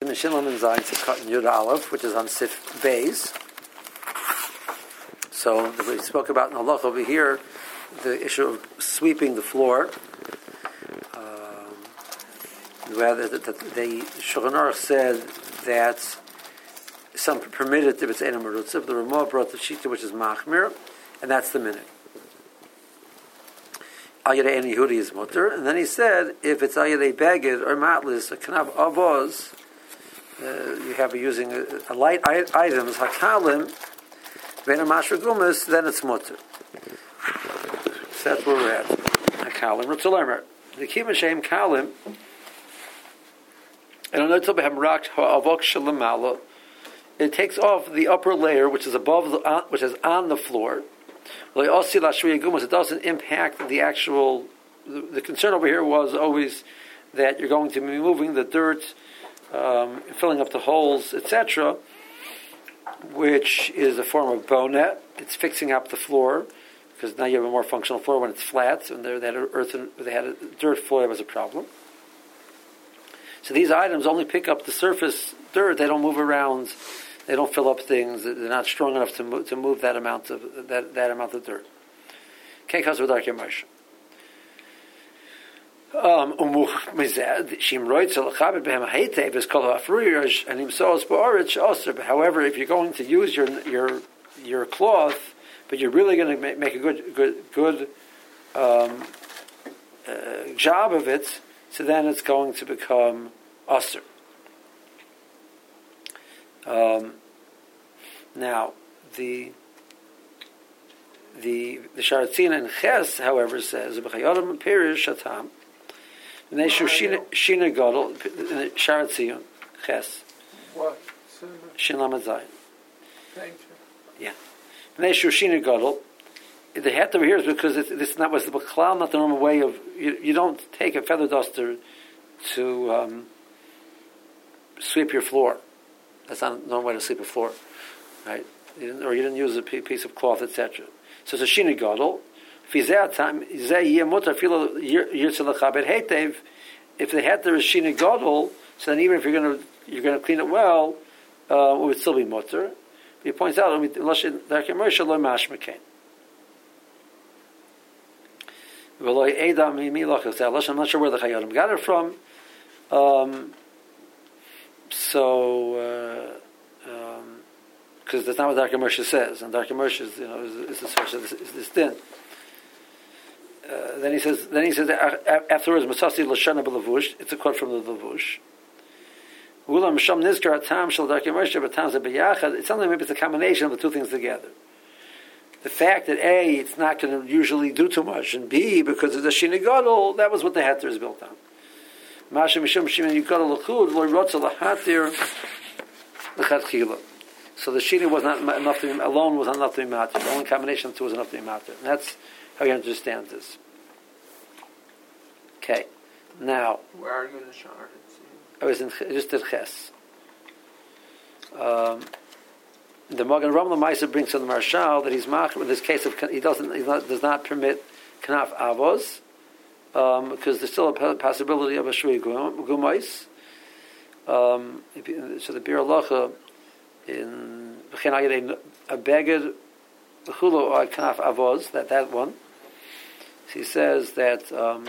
in Shinlam and Zayin to cut in Yud Aleph, which is on Sif Beis. So we spoke about in Halach over here the issue of sweeping the floor. Rather, that the Shulchan Aruch said that some permitted if it's Eina Merutzav. The Ramah brought the Shita, which is Machmir, and that's the minute. Ayadei Eina Yehudi is mutter, and then he said if it's Ayadei Beged or Matlis, a Kanav Avos, you have using a light items Hakalim, Ve'ena Mashra Gumas, then it's mutter. So that's where we're at. Hakalim, Ritzulemer. The Kima Shem Kalim. And it takes off the upper layer, which is above, which is on the floor. It doesn't impact the actual. The concern over here was always that you're going to be moving the dirt, filling up the holes, etc., which is a form of bonet. It's fixing up the floor because now you have a more functional floor when it's flat. And they had a dirt floor, that was a problem. So these items only pick up the surface dirt. They don't move around. They don't fill up things. They're not strong enough to move that amount of that amount of dirt. Can't cause with Darkei Moshe. However, if you're going to use your cloth, but you're really going to make a good job of it, so then it's going to become Aser. Now, the Sharatzin and Ches, however, says B'chayodam Perish Shatam. Neshu Shina Gadol Sharatzin Ches. What? Shin Lamed Zayin. Thank you. Yeah. Neshu Shina Gadol. The hat over here is because this not was the B'chlal, not the normal way of you don't take a feather duster to sweep your floor. That's not the normal way to sweep a floor, right? You didn't use a piece of cloth, etc. So it's a shini gadol. If the heter is shini gadol, so then even if you're going to clean it well, it would still be mutter. He points out, I'm not sure where the Chayyim got it from. Because that's not what Darkei Moshe says, and Darkei Moshe is the source of this din. Then he says afterwards, Masasi Lashana B'Lavush. It's a quote from the Lavush. Ulam Sham Nizkar Atam Shel Darkei Moshe B'Tam Zebiyachad. It's something maybe it's a combination of the two things together. The fact that A, it's not going to usually do too much, and B, because of the Shina Gadol, that was what the Heter is built on. Masha Mishum Shimon Yukadol L'chud Lo Rotza L'Hatir L'Chadchila. So the Shina was not enough to be, alone was not enough to be matter. The only combination of the two was enough to be matter. And that's how you understand this. Okay. Now. Where are you in the Shar? I was in just at Ches. The Magen Ram Lamaisa brings from the Marshal that he's machmir in this case of he does not permit kanaf avos because there's still a possibility of a shui gumais. So the Bir Halacha in B'chen Ayadei a beged chulo or kanaf avos that one. So he says that.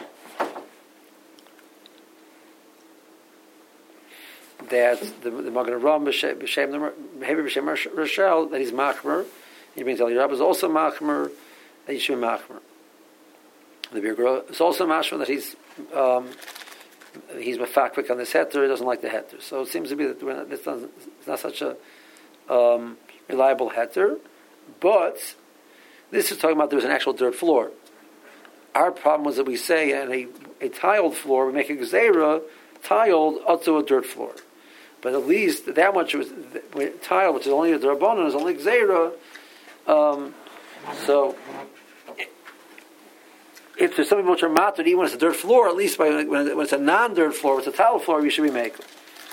That the Magen Ram b'shem Rashel that he's machmer. He brings Eliyarab is also machmer that he should be machmer. The Bir Gra is also machmer that he's mafakvik on this heter. He doesn't like the heter. So it seems to be that it's not such a reliable heter. But this is talking about there was an actual dirt floor. Our problem was that we say in a tiled floor we make a gzeira tiled up to a dirt floor. But at least that much was tile, which is only a drabonon, is only gzeira. So, if there's some people which are matter, even when it's a dirt floor, at least when it's a non-dirt floor, it's a tile floor, you should be making.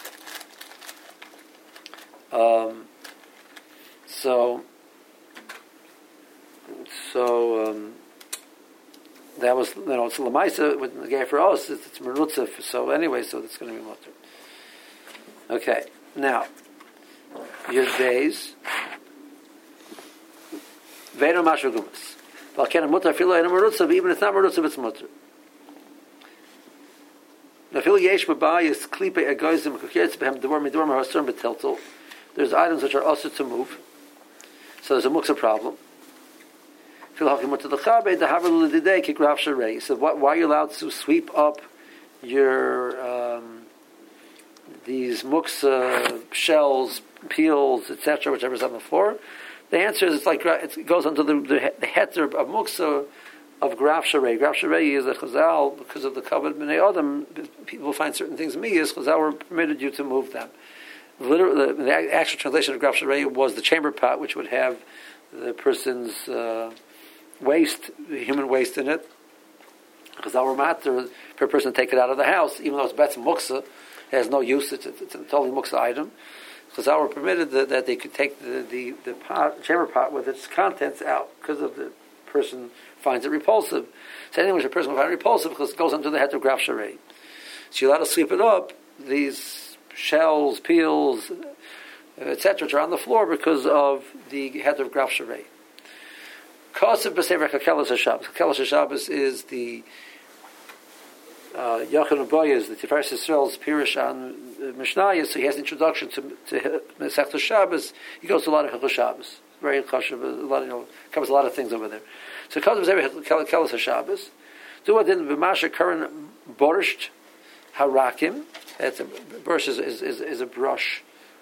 That was, it's Lamaisa with the guy for us. It's Merutzah. So anyway, so it's going to be mutter. Okay, now, your days. Ve'eno mashur gumas. V'alken mutar filo eno merutzav, even if it's not merutzav, it's mutar. Nafil yesh b'bayis klipe egoizim kukietz b'hem devor midor mahasur b'tiltel. There's items which are also to move. So there's a muksa problem. So why are you allowed to sweep up your these muksa shells, peels, etc., whichever's on the floor? The answer is it goes under the heter of muksa of graf sharei. Graf sharei is a chazal because of the covered b'nei adam. People find certain things miyas. Chazal were permitted you to move them. Literally, the actual translation of graf sharei was the chamber pot, which would have the person's waste, human waste in it. Chazal were matter for a person to take it out of the house, even though it's betzim muksa, it has no use. It's a totally muksa item. Chazal were permitted that they could take the pot, chamber pot with its contents out because of the person finds it repulsive. So anything which a person will find repulsive because it goes into the heter of graf sharei. So you're allowed to sweep it up. These shells, peels, etc., which are on the floor because of the heter of graf sharei. Kosev b'sefer Kakelos HaShabbos. Kakelos HaShabbos is the Yochanan Boyez, the Tiferes Yisrael's Pirush on Mishnayos, so he has an introduction to Masechta Shabbos. He goes to a lot of Hilchos Shabbos. Very chashuv, covers a lot of things over there. So Kosev b'sefer Kakelos HaShabbos. Do what didn't b'masha current borscht harakim. It's a brush is a brush.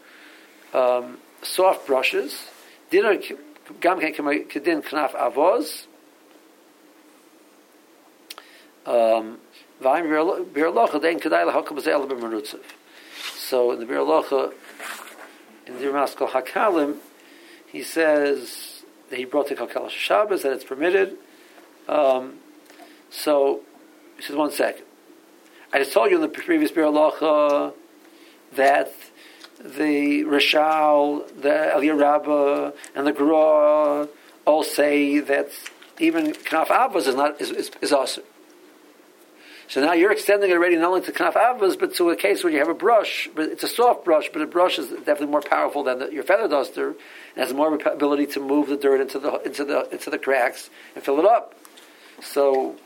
Soft brushes. Dinner gam kedin knaf avoz. So in the Bir Locha, in the Ramaskal Hakalim, he says that he brought to Kakelos HaShabbos that it's permitted. So he says, 1 second. I just told you in the previous Bir Locha that the Rishal, the Eliyah Rabbah, and the Gra all say that even Knaf Avos is awesome. So now you're extending it already not only to Knaf Avos, but to a case where you have a brush, but it's a soft brush, but a brush is definitely more powerful than your feather duster, and has more ability to move the dirt into the cracks and fill it up. So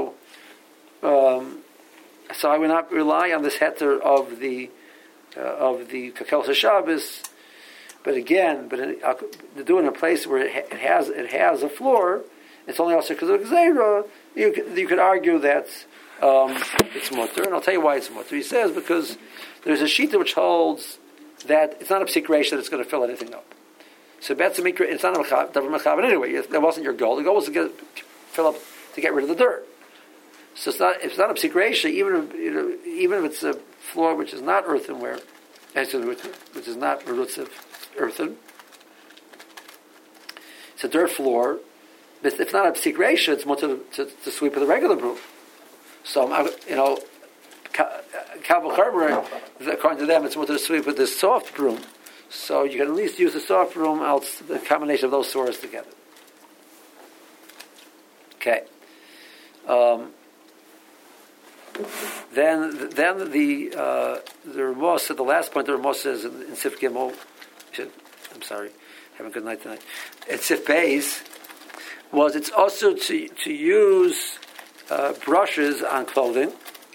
so I would not rely on this heter of the Kakelos HaShabbos, but to do it in a place where it has a floor, it's only also because of Gzeira. You could argue that it's mutter, and I'll tell you why it's mutter. He says because there's a shita which holds that it's not a psik reish that it's going to fill anything up. So it's not a davar mechaber anyway. That wasn't your goal. The goal was to fill up to get rid of the dirt. So it's not a psik reish, even if it's a floor which is not earthenware, which is not merutzav earthen. It's a dirt floor. But it's not a psik reish. It's mutter to sweep with a regular broom. So, Kabul Charber, according to them, it's mutter to sweep with this soft broom. So you can at least use the soft broom, else the combination of those swords together. Okay. Then the Ramah said, the last point the Ramah says in Sif Gimel, I'm sorry, have a good night tonight. At Sif Beis, was it's also to use brushes on clothing,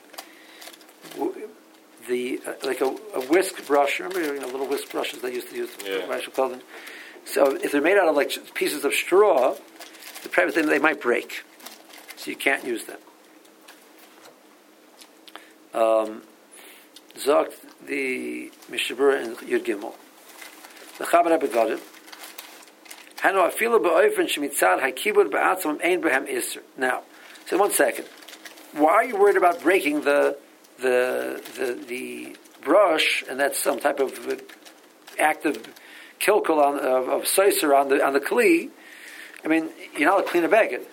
like a whisk brush. Remember, little whisk brushes they used to use to brush clothing. So if they're made out of like pieces of straw, the private thing they might break, so you can't use them. Zogt the Mishabura and Yud Gimel. The Chabad Begadim. Hano afilu be'ofen shemitzad hakibud be'atzam ein behem iser. Now, so 1 second. Why are you worried about breaking the brush, and that's some type of active kilkul of soiser on the kli? I mean, you're not allowed to clean a beged.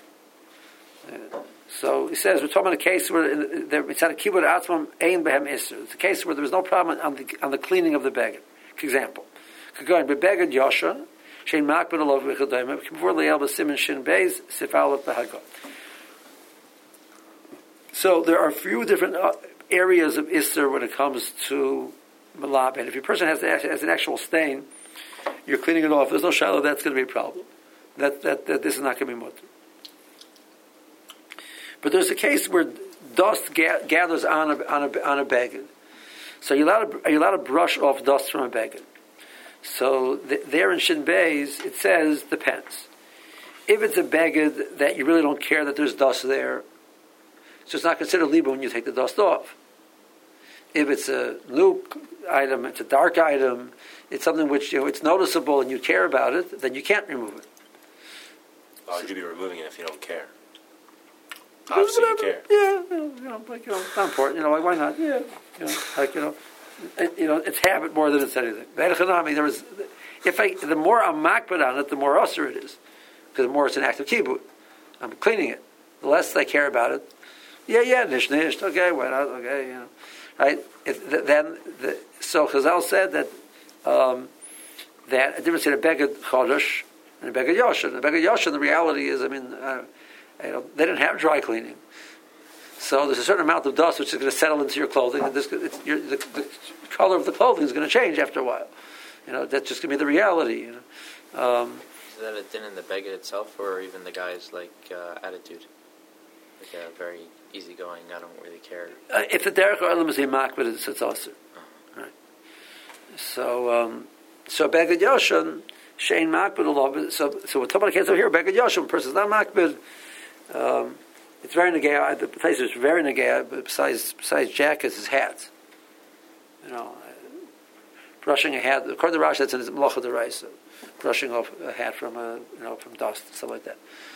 So he says we're talking about a case where it's at a kibud atzmam ein behem iser. It's a case where there was no problem on the cleaning of the beged. For example, could go in beged yoshan shein makbid alov v'chadayim before le'el b'simin shin beis sifalot b'hagot. So there are a few different areas of iser when it comes to Malaben. If your person has an actual stain, you're cleaning it off. There's no shallow. That's going to be a problem. That this is not going to be mutter. But there's a case where dust gathers on a beged. So are you allowed to brush off dust from a beged? So there in Shin Beis it says depends. If it's a beged that you really don't care that there's dust there, so it's not considered liba when you take the dust off. If it's a new item, it's a dark item, it's something which it's noticeable and you care about it, then you can't remove it. Why would you be removing it if you don't care? Obviously you care. Yeah, it's not important. Why not? Yeah, it's habit more than it's anything. The more I'm makbid on it, the more usher it is, because the more it's an act of kibbut. I'm cleaning it. The less I care about it. Nish. Okay, why not? Okay, right. So Chazal said that a difference in a beged chodesh and a beged yoshin. A beged yoshin, the reality is, they didn't have dry cleaning. So there's a certain amount of dust which is going to settle into your clothing, and the color of the clothing is going to change after a while. That's just going to be the reality. Is that a din in the beged itself, or even the guy's attitude? Like a very easygoing, I don't really care. If the derech olam is a makbid, it's also. Right. So beged yoshin, shein makbid alav. So we're talking about a case over here, beged yoshin, person's not makbid. It's very negaya. The place is very negaya. But besides jackets, is hats. Brushing a hat. According to Rashi, that's in Malacha D'Oraisa. Brushing off a hat from from dust, stuff like that.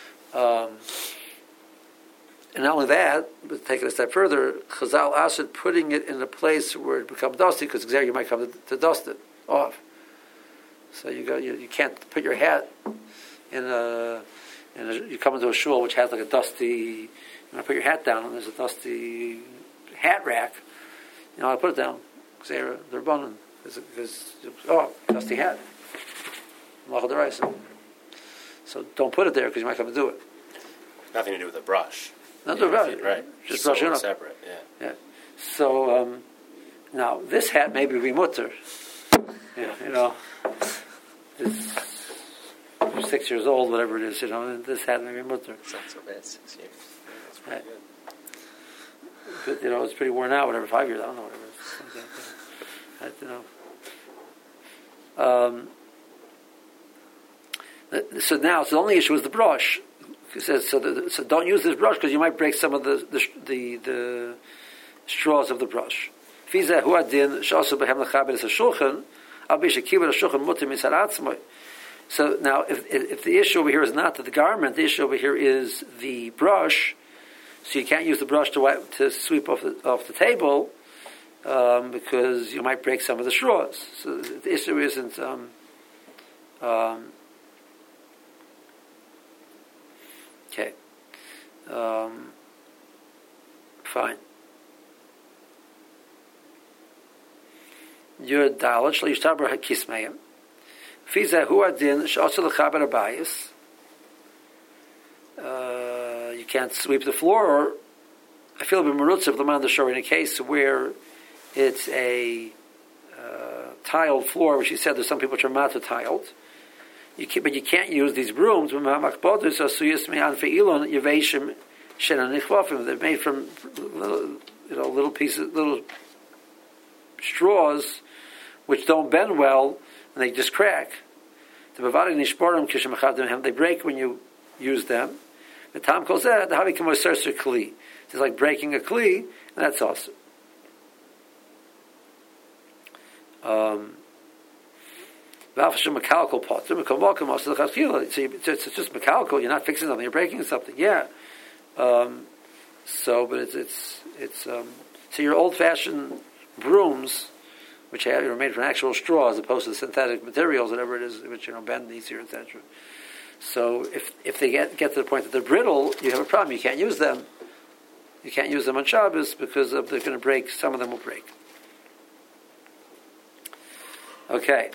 And not only that, but take it a step further, Chazal asked putting it in a place where it becomes dusty, because there you might come to dust it off. So you can't put your hat in a. And you come into a shul which has like a dusty, you want to put your hat down and there's a dusty hat rack, I put it down because they're bunning because dusty hat, Malacha D'Oraisa. So don't put it there because you might come to do it. Nothing to do with a brush. Nothing about it, right? Just brushing it up. Separate, yeah. So now this hat may be mutter. This. 6 years old, whatever it is, and this hat may be mutter. It's not so bad, 6 years. That's pretty good. But, it's pretty worn out, whatever, 5 years, I don't know, whatever. So the only issue is the brush. It says, so don't use this brush because you might break some of the straws of the brush. So now, if the issue over here is not the garment, the issue over here is the brush. So you can't use the brush to sweep off the table because you might break some of the straws. So the issue isn't. Okay. Fine. You're dalit shlo yishtaber hakismayim. You can't sweep the floor, or I feel a bit merutz of the man the shore in a case where it's a tiled floor, which you said there's some people which are mata tiled. But you can't use these brooms. They're made from little pieces, little straws, which don't bend well. And they just crack. They break when you use them. The Tam calls that the Havi Kamoser Kli. It's like breaking a Kli, and that's awesome. So it's just mechanical. You're not fixing something. You're breaking something. Yeah. But it's so your old-fashioned brooms, which are made from actual straw as opposed to the synthetic materials, whatever it is, which bend easier, etc. So if they get to the point that they're brittle, you have a problem. You can't use them. You can't use them on Shabbos because they're going to break. Some of them will break. Okay.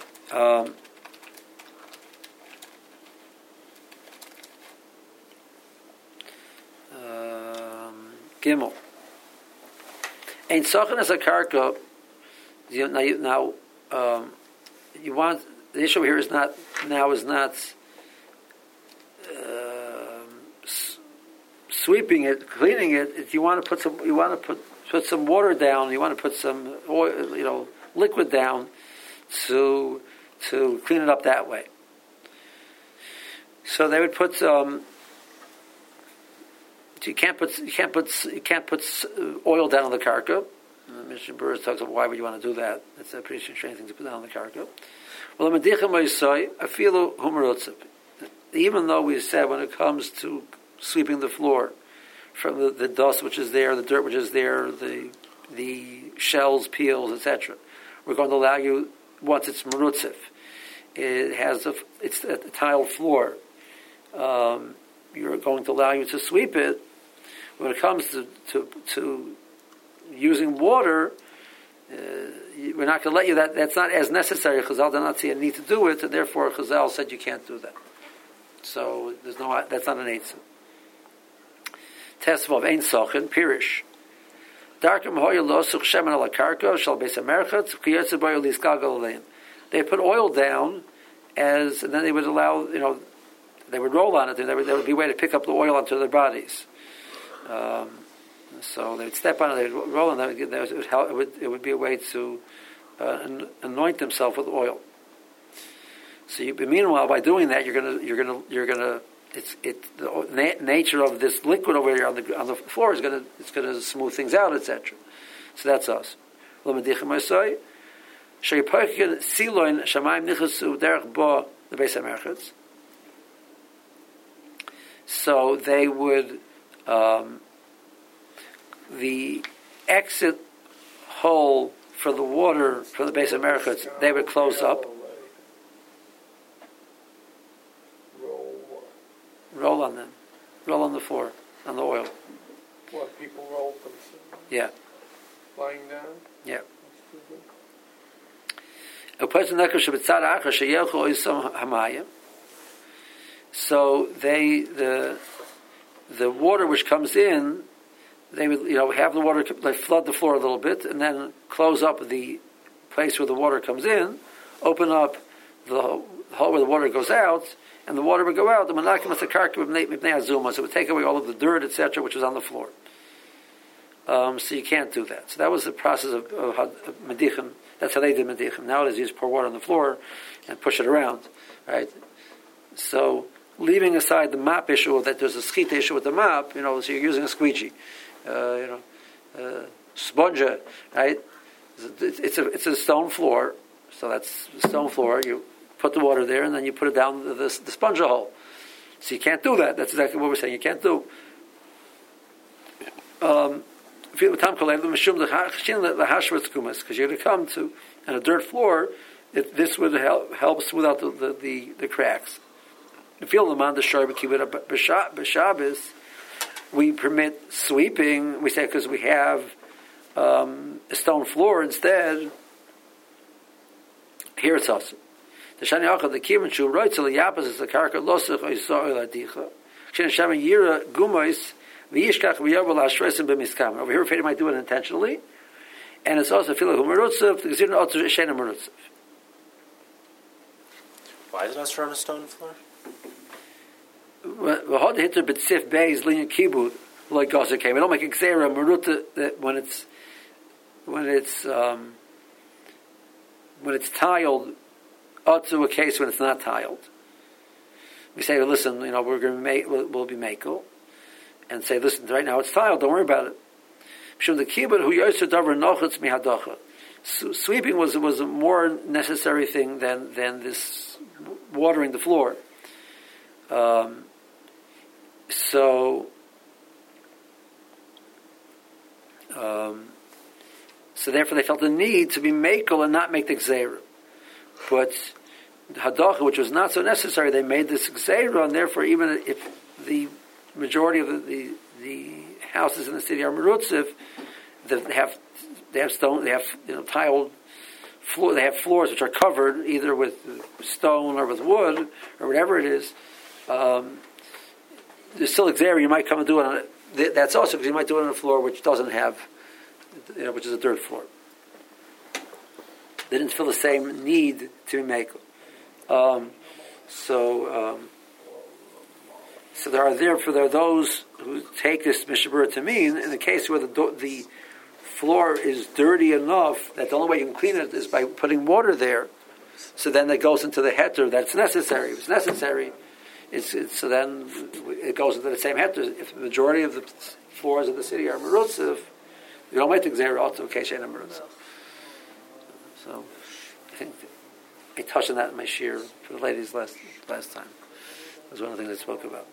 Gimel. Ein sachin as a karka You want the issue here is not sweeping it, cleaning it. You want to put some water down. You want to put some oil, liquid down to clean it up that way. So they would put you can't put oil down on the karka. Mishnah Berurah talks about why would you want to do that? It's a pretty strange thing to put down on the karka. Well, even though we said when it comes to sweeping the floor from the dust which is there, the dirt which is there, the shells, peels, etc., we're going to allow you once it's merutzif. It's a tiled floor. You're going to allow you to sweep it. When it comes to using water, we're not going to let you. That's not as necessary. Chazal did not see a need to do it, and therefore Chazal said you can't do that. So that's not an eitzah. Tesvav ein sochin pirish. Darkem hoya lo such shemen ala karka shal beis hamerchat kiyotze boyo liskal galein. They put oil down, and then they would allow they would roll on it, and there would be a way to pick up the oil onto their bodies. So they would step on it, they would roll on it. It would be a way to anoint themselves with oil. So, meanwhile, by doing that, you're gonna. The nature of this liquid over here on the floor is gonna smooth things out, etc. So that's us. So they would. The exit hole for the water from the base of Merchitz, they would close up. Roll on them. Roll on the floor, on the oil. What, people roll themselves? Yeah. Lying down? Yeah. So the water which comes in, they would have the water, like flood the floor a little bit, and then close up the place where the water comes in, open up the hole where the water goes out, and the water would go out. The manakim was the karka mipnei azuma, so it would take away all of the dirt, etc., which was on the floor. So you can't do that. So that was the process of medichim. That's how they did medichim. Nowadays you just pour water on the floor and push it around, right? So leaving aside the mop issue, that there's a schita issue with the mop, so you're using a squeegee, sponge, right? It's a stone floor, so that's the stone floor. You put the water there, and then you put it down the sponge hole. So you can't do that. That's exactly what we're saying. You can't do. Because you're going to come to on a dirt floor. This would help smooth out the cracks. We permit sweeping. We say because we have a stone floor instead. Here it's us. The shani achad the kiven shu roitzel yapas is the karka losach oisoil adicha. Shen shaman yira gumois v'yishkach v'yavol hashresim b'miskam. Over here, Fede might do it intentionally, and it's also fila humerutzav the gzirna otzu shena merutzav. Why is it not on a stone floor? V'hod hitter b'tzif beis linyan kibud like gaza came. We don't make exera meruta when it's tiled. To a case when it's not tiled. We say, listen, we're going to we'll be makel, and say, listen, right now it's tiled. Don't worry about it. Sweeping was a more necessary thing than this watering the floor. So therefore they felt the need to be makel and not make the gzeira. But hadacha, which was not so necessary, they made this gzeira, and therefore, even if the majority of the houses in the city are merutziv, they have stone, they have tiled floor, they have floors which are covered either with stone or with wood or whatever it is. There's still gzeira. You might come and do it on it. That's also because you might do it on a floor which doesn't have, which is a dirt floor. They didn't feel the same need to make. So there are those who take this Mishabura to mean in the case where the floor is dirty enough that the only way you can clean it is by putting water there. So then it goes into the heter that's necessary. If it's necessary, so then it goes into the same heter. If the majority of the floors of the city are merutziv, you don't make the gzera to okay she'ena merutziv. So I think I touched on that in my shir for the ladies last time. That was one of the things I spoke about.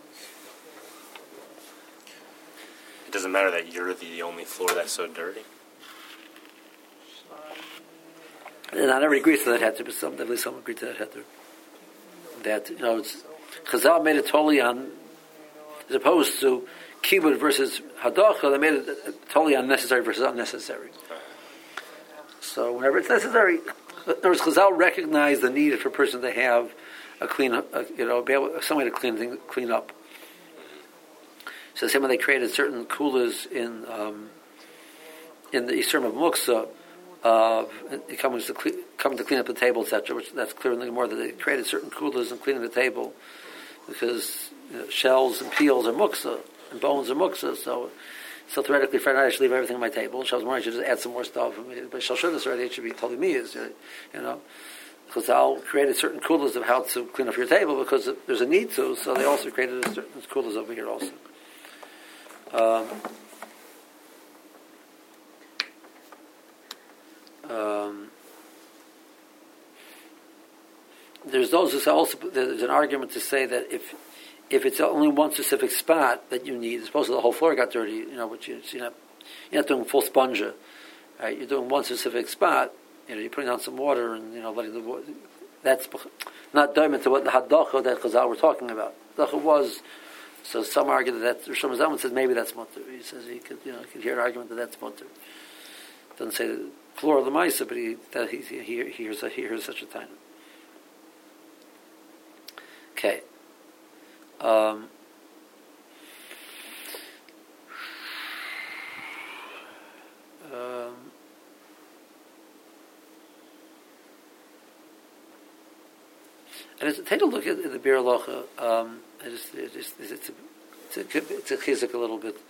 It doesn't matter that you're the only floor that's so dirty. And not everybody agrees to that heter, but at least some agree to that heter. That it's Chazal made it totally on, as opposed to kibud versus hadacha. They made it totally unnecessary versus unnecessary. So whenever it's necessary, in other words, Chazal recognized the need for a person to have a clean, be able some way to clean up. So the same way they created certain kulas in the Yisurim of Muksa. Coming to clean up the table, etc. Which that's clear in the Gemara that they created certain kulas in cleaning the table because shells and peels are muksa and bones are muksa. So theoretically, Friday night I should leave everything on my table. Shells morning I should just add some more stuff. But Shalshudas already it should be totally miyas, because I'll created certain kulas of how to clean up your table because there's a need to. So they also created certain kulas over here also. There's those who say also there's an argument to say that if it's only one specific spot that you need, suppose the whole floor got dirty, but you're not doing full sponge, right? You're doing one specific spot. You're putting down some water and letting the water. That's not diamond to what the hadacha that Chazal were talking about. Hadacha was. So some argue that Rishon Zalman says maybe that's mutter. He says he could hear an argument that that's mutter. Doesn't say the floor of the Maisa, but he hears such a time. Okay. And take a look at the Bir Halacha. It's a chizik a little bit.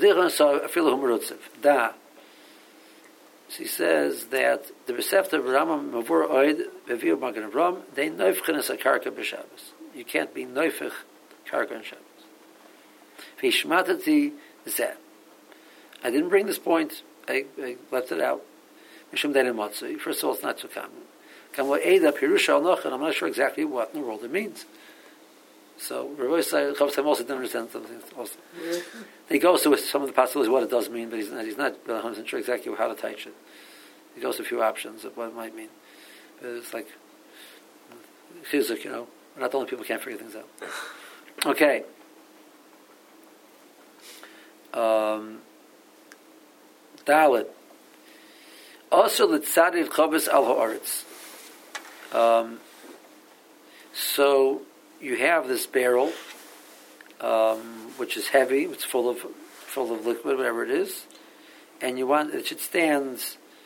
So he says that the Besefta of Rambam Mavur Oid Beviu Magen Avram they neufchenes a karka b'Shabbos. You can't be neufich karka on Shabbos. V'ishmatati zeh. I didn't bring this point. I left it out. Mishum dein matzui. First of all, it's not so common. Kamo Eida Pirusha al Nochen. I'm not sure exactly what in the world it means. So Rabbi Chaim also didn't understand something also. He goes to some of the possibilities what it does mean, but he's not 100% sure exactly how to teach it. He goes to a few options of what it might mean. But it's like chizuk, we're not the only people who can't figure things out. Okay. Dalet. Also the tzadiv chavos al haaretz. So you have this barrel, which is heavy, it's full of liquid, whatever it is, and it should stand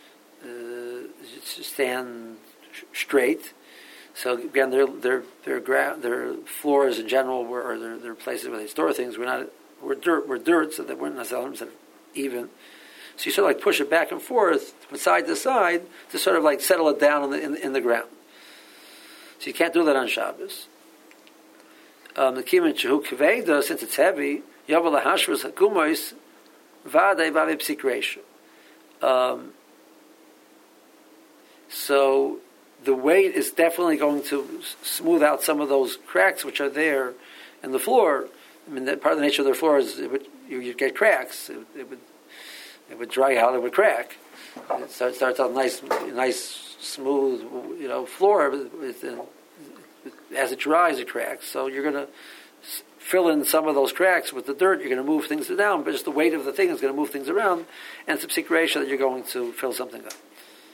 straight. So again, their floors in general or their places where they store things were dirt, so that we're not even. So you sort of like push it back and forth from side to side to sort of like settle it down in the ground. So you can't do that on Shabbos. The kimin shehu kveida, since it's heavy, yavel hashvus hakumois vadei psik reisha. So the weight is definitely going to smooth out some of those cracks which are there in the floor. I mean, that part of the nature of their floor is you get cracks. It would dry out, it would crack. It starts out nice, smooth, floor. As it dries, it cracks. So you're going to fill in some of those cracks with the dirt. You're going to move things down, but just the weight of the thing is going to move things around, and it's a psik reisha that you're going to fill something up.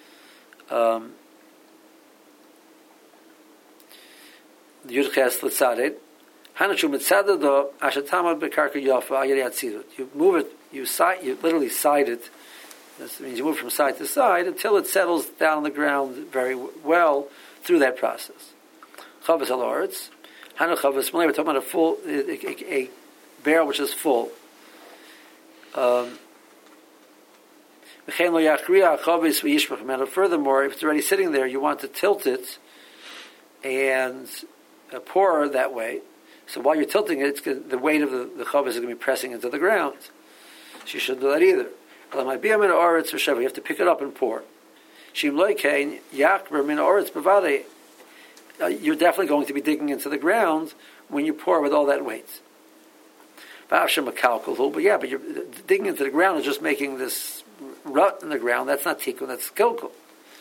Yudches l'tzadet. Hanashu mitzadado ashatamad bekarka yafa ayeri atzidut. You move it. You literally side it This means you move from side to side until it settles down on the ground very well through that process. Chavas al Oretz. Hanu Chavas Malay, we're talking about a barrel which is full. Furthermore, if it's already sitting there, you want to tilt it and pour that way. So while you're tilting it, the weight of the chavis is going to be pressing into the ground. So you shouldn't do that either. You have to pick it up and pour. You're definitely going to be digging into the ground when you pour with all that weight. But you're digging into the ground and just making this rut in the ground. That's not tikkun, that's kilkul.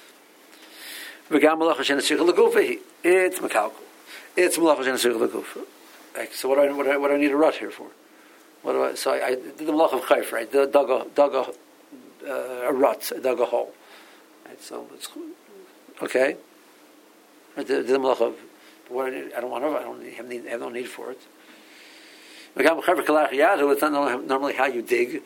It's makalkul. It's malacha she'nesirich l'gufa. So what do I need a rut here for? So I did the malacha of chayf, right? Dug a rut, I dug a hole. Right? So it's okay. I did the malacha of what I have no need for it. It's not normally how you dig.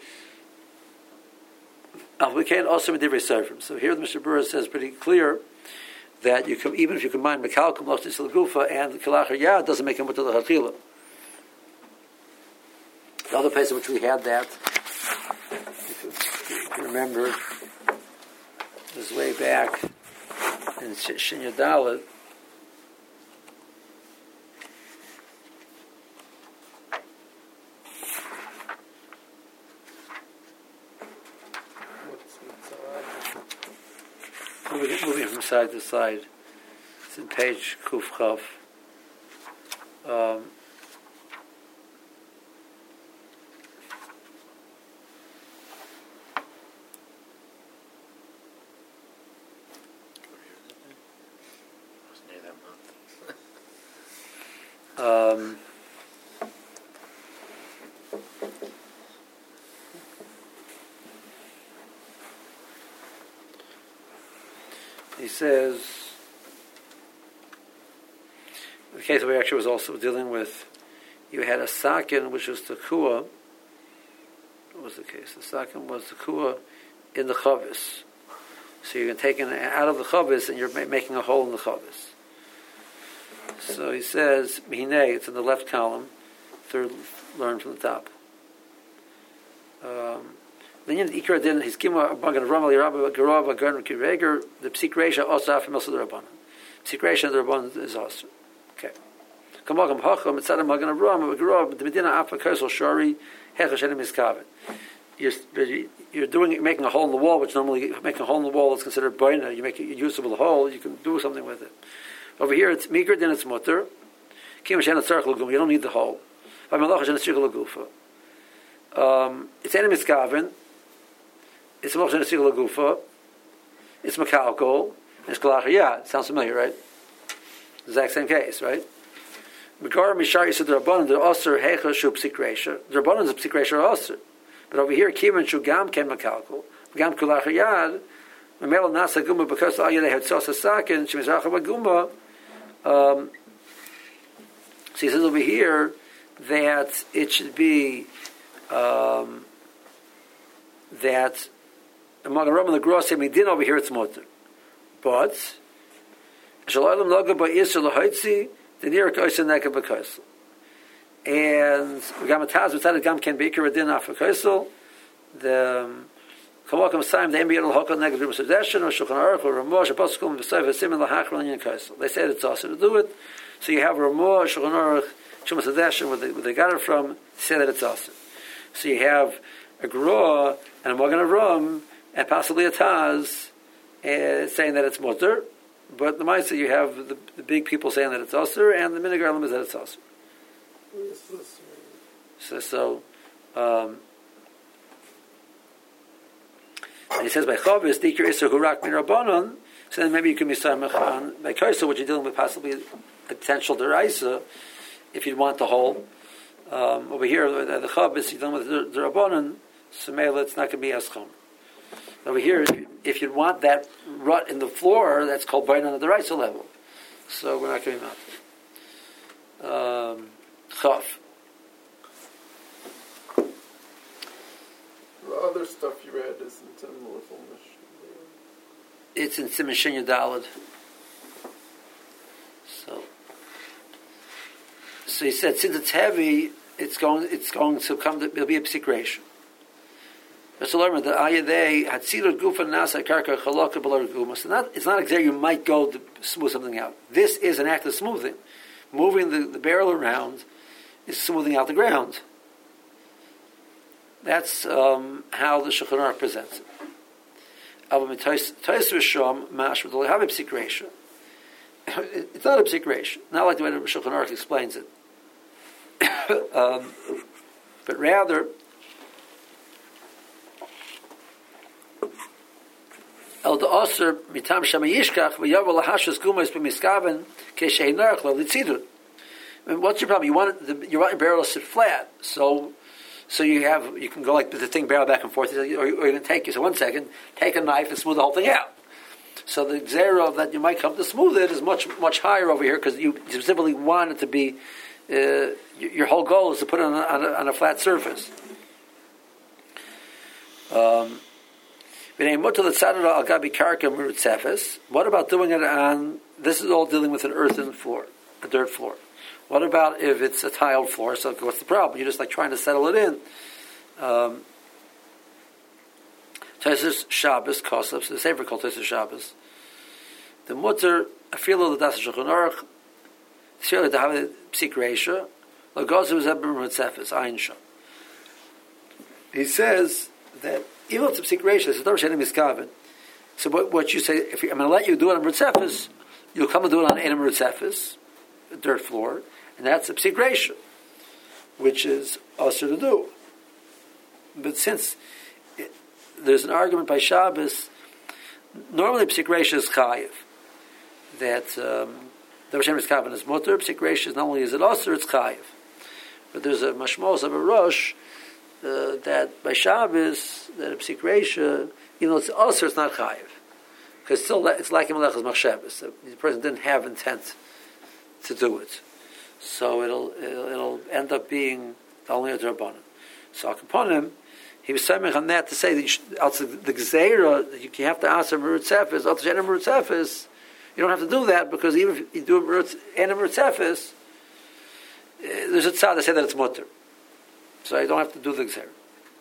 We can also be different. So here the Mishnah Berurah says pretty clear that you can, even if you combine Mekalkum, Lochtis Gufa, and Kalach Yad, doesn't make a mutter l'chachila. The other place in which we had that, if you remember, was way back in Shinya Dalet. Moving from side to side. It's in page Kuf Chav. He says, the case we actually was also dealing with, you had a sakin which was tekua. What was the case? The sakin was tekua in the chavis. So you're taking it out of the chavis and you're making a hole in the chavis. So he says, Mihine, it's in the left column, third learn from the top. The psik reisha also after milsa d'Rabbanan. Psik reisha d'Rabbanan is also okay. Kamagam hacham etzadam magan Avram v'gerov the medina afa kaisel shari hechash enim iskavet. You're making a hole in the wall, which normally making a hole in the wall is considered boina. You make a usable hole, you can do something with it. Over here, it's mikra, then it's mutter. You don't need the hole. It's enim iskaven. It's Moshe Nesigla Gufa, it's Makalkol, it's Kalachiyah. Sounds familiar, right? Exact same case, right? Regarding Mishari said the Rabbanan, the Osir Hecha Shu Psikresha. The Rabbanan is a Psikresha Osir. But over here, Kivan Shu Gam Ken Makalkol, Gam Kalachiyah, Mamela Nasa Guma, because all you had Sosa Sakin, Shemizacha Baguma. So he says over here that it should be that among the Roman the Gross Medin over here it's mutter. But Shalom Laga by Israel Haitzi, the near Kaisa Neka Bakaisel. And Gamataz without Gam Ken Baker Adin After Kaisel, the Kawakam Saim, the Embiel Hokal Negative Suggestion, or Shulchan Aruch, or Ramosh, Apostle, Besai, Vesim, and Lahachran Yin Kaisel. They said it's also to do it. So you have Ramosh, Shulchan Aruch, Shumas Suggestion, where they got it from, say that it's also. So you have a Gra and a Magan Avram, and possibly a Taz, saying that it's mutter, but the Maisa you have the big people saying that it's usher, and the Minigarlim is that it's usher. And he says by Chavis, Dikir Isser Hurak Min Rabbanon, so then maybe you can be Samach on by Kaisa, which you're dealing with possibly a potential deraisa, if you'd want the whole. Over here, the Chavis, you're dealing with the Rabbanon, so maybe it's not going to be Eschom. Over here, if you'd want that rut in the floor, that's called biting on the deraisa level. So we're not going to be Chaf. The other stuff you read isn't in the Little Mishnah. It's in Siman Shin Yudalad. So he said, since it's heavy, it's going to come. There'll be a psik ratio. It's not exactly you might go to smooth something out. This is an act of smoothing. Moving the barrel around is smoothing out the ground. That's how the Shulchan Aruch presents it. It's not a psik ratio. Not like the way the Shulchan Aruch explains it. But rather, El Da'aser mitam shama yishkach v'yavel lahashas gumas b'miskaven k'shei narach lo litzidut. What's your problem? You want your barrel to sit flat, so you can go like the thing barrel back and forth, or you're going to take 1 second, take a knife and smooth the whole thing out. So the zera that you might come to smooth it is much higher over here because you simply want it to be. Your whole goal is to put it on a flat surface. What about doing it on? This is all dealing with an earthen floor, a dirt floor. What about if it's a tiled floor? So what's the problem? You're just like trying to settle it in. Tosfos Shabbos Kosov, the Sefer called Tosfos Shabbos. The mutter, I feel the Das Shulchan Aruch, surely to have a psik ratio. He says that even if it's a psik ratio, it's not Rishonim Miskaven. So what you say, if I'm going to let you do it on Ritzefis, you'll come and do it on Enem Ritzefis, a dirt floor, and that's a psik ratio, which is also to do. But since there's an argument by Shabbos, normally psik ratio is chayiv, that the Rishonim Miskaven is mutter, psik ratio is not only is it also, it's chayiv. But there's a mashmos of a rosh that by Shabbos, that a psik ratio, even though it's also, it's not chayiv. Because still, it's like a melechas machshavos. The person didn't have intent to do it. So it'll end up being only a drabanan. So Akaponim, he was saying on that to say that also the gzeira, you have to answer Merut Sefis, also Enem Merut Sefis, you don't have to do that because even if you do Enem Merut Sefis, there's a tzad that say that it's mutter. So I don't have to do the gzeira.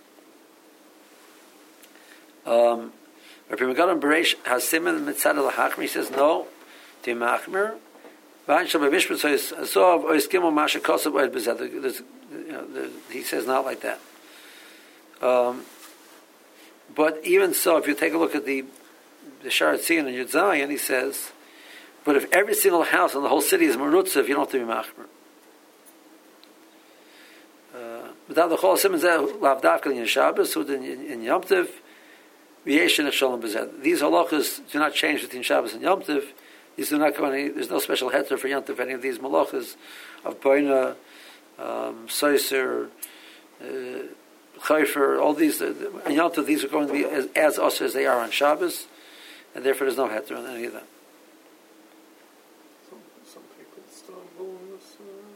Rabbi Megadon Bereish has siman mitzad al-hachmer. He says no, to machmer. He says not like that. But even so, if you take a look at the Sha'ar Tzion and Yud Zayin, he says, but if every single house in the whole city is merutzav, you don't have to be machmer. Without the whole siman lavdavka in Shabbos, in Yom Tov, these halachas do not change between Shabbos and Yom Tov. These do not go any. There's no special heter for Yom Tov. Any of these malachas of Boina, Soiser, Chayfer, all these in Yom Tov, these are going to be as us as they are on Shabbos, and therefore there's no heter on any of them. Some people still doing this.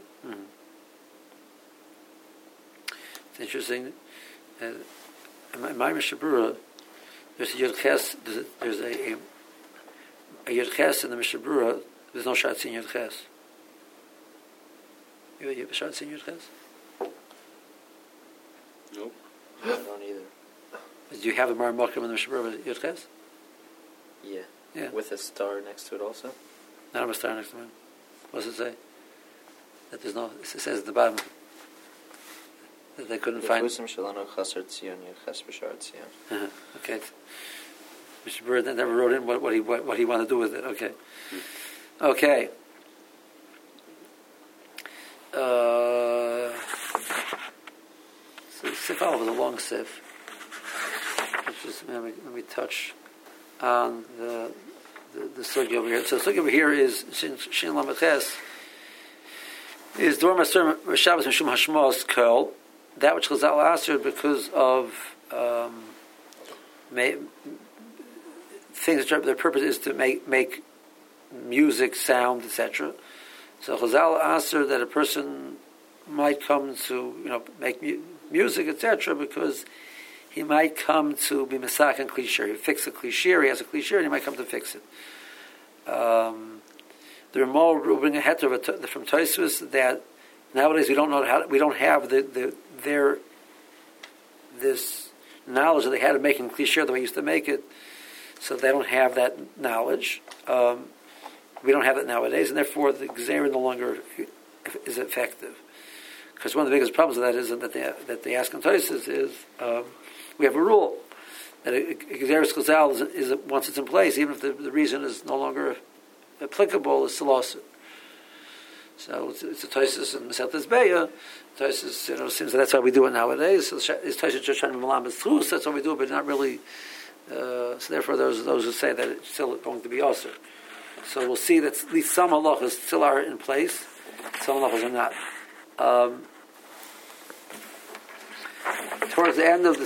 It's interesting. In my Mishnah Berurah, there's a Yud Ches, there's a Yud Ches in the Mishnah Berurah. There's no Sha'ar Tzion Yud Ches. You have a Sha'ar Tzion Yud Ches? Nope. I don't either. Do you have a Mar Mokim in the Mishnah Berurah Yud Ches? Yeah. With a star next to it also? Not have a star next to it. What does it say? That there's no, it says at the bottom that they couldn't find. Okay. Mr. Bird never wrote in what he wanted to do with it. Okay. Okay. So the Sif Aleph is a long Sif. Let me touch on the sugya over here. So the sugya over here is Shin Lamed Ches is Dor Maser Shabbos Mishum Hashmos Kol, that which Chazal answered because of things that their purpose is to make music, sound, etc. So Chazal answered that a person might come to make music, etc., because he might come to be Masak and Klishir. He fix a Klishir, he has a Klishir, and he might come to fix it. There are more bring a heter from Tosfos that nowadays we don't know how, we don't have their this knowledge that they had of making Klishir the way they used to make it, so they don't have that knowledge. We don't have it nowadays, and therefore the Gzeira no longer is effective. Because one of the biggest problems with that is that they ask on Tosfos is we have a rule that Gzeira Chazal is once it's in place, even if the reason is no longer applicable, is still also. So it's a Tosfos and Meseches Beya. Tosfos, seems that that's why we do it nowadays. So it's Tosfos just trying to malam truth. That's what we do, but not really. So therefore, those who say that it's still going to be also. So we'll see that at least some halachas still are in place, some halachas are not. Towards the end of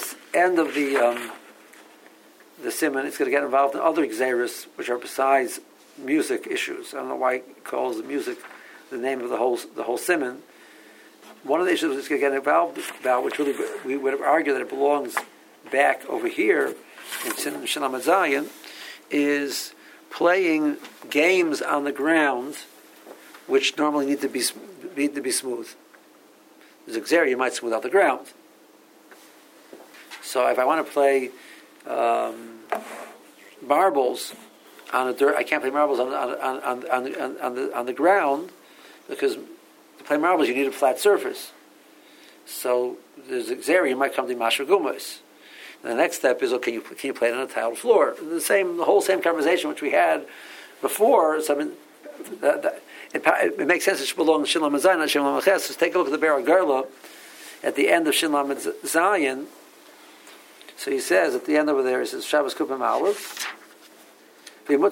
the simon, it's going to get involved in other gzeiros, which are besides music issues. I don't know why it calls the music the name of the whole simon. One of the issues it's going to get involved about, which really we would argue that it belongs back over here in Shalom Zayin, is playing games on the ground, which normally need to be smooth. There's a gzeira, you might smooth out the ground. So if I want to play marbles on the dirt, I can't play marbles on the ground, because to play marbles you need a flat surface. So there's a gzeira, you might come to Mashra Gumos. The next step is, can you play it on a tiled floor? The whole same conversation which we had before. So I mean, it makes sense. It should belong to Shin Lamed Zayin, not Shin Lamed Ches. So take a look at the Be'er Garla at the end of Shin Lamed Zayin. So he says at the end over there, he says Shabbos Kupim Aleph. If you're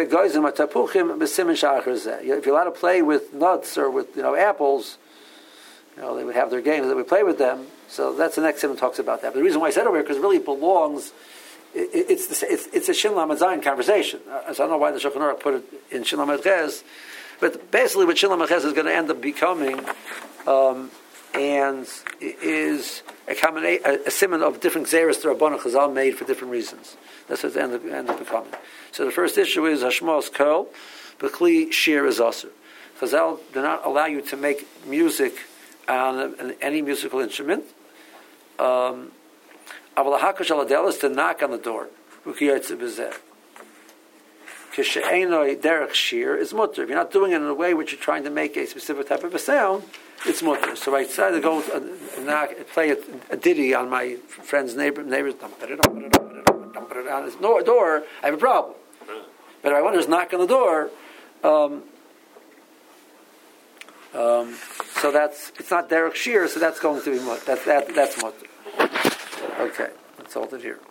allowed to play with nuts or with apples, they would have their games that we play with them. So that's the next simon talks about that. But the reason why I said over here, because it really belongs, it's a Shin Lamed Zayin conversation. So I don't know why the Shulchan Aruch put it in Shin Lamed Ches, but basically what Shin Lamed Ches is going to end up becoming, and is a simon of different gzeiros the Rabbanah Chazal made for different reasons. That's what it end up becoming. So the first issue is Hashmos Kol, B'Kli Shir is Asur. Chazal do not allow you to make music on any musical instrument. Aval hakash aladel is to knock on the door. Kishe'enoi derech shir is mutter. If you're not doing it in a way which you're trying to make a specific type of a sound, it's mutter. So I decided to go play a ditty on my friend's neighbor's on his door. I have a problem. But if I want to just knock on the door, so it's not derech shir, so that's going to be mutter. That's mutter. Okay, let's hold it here.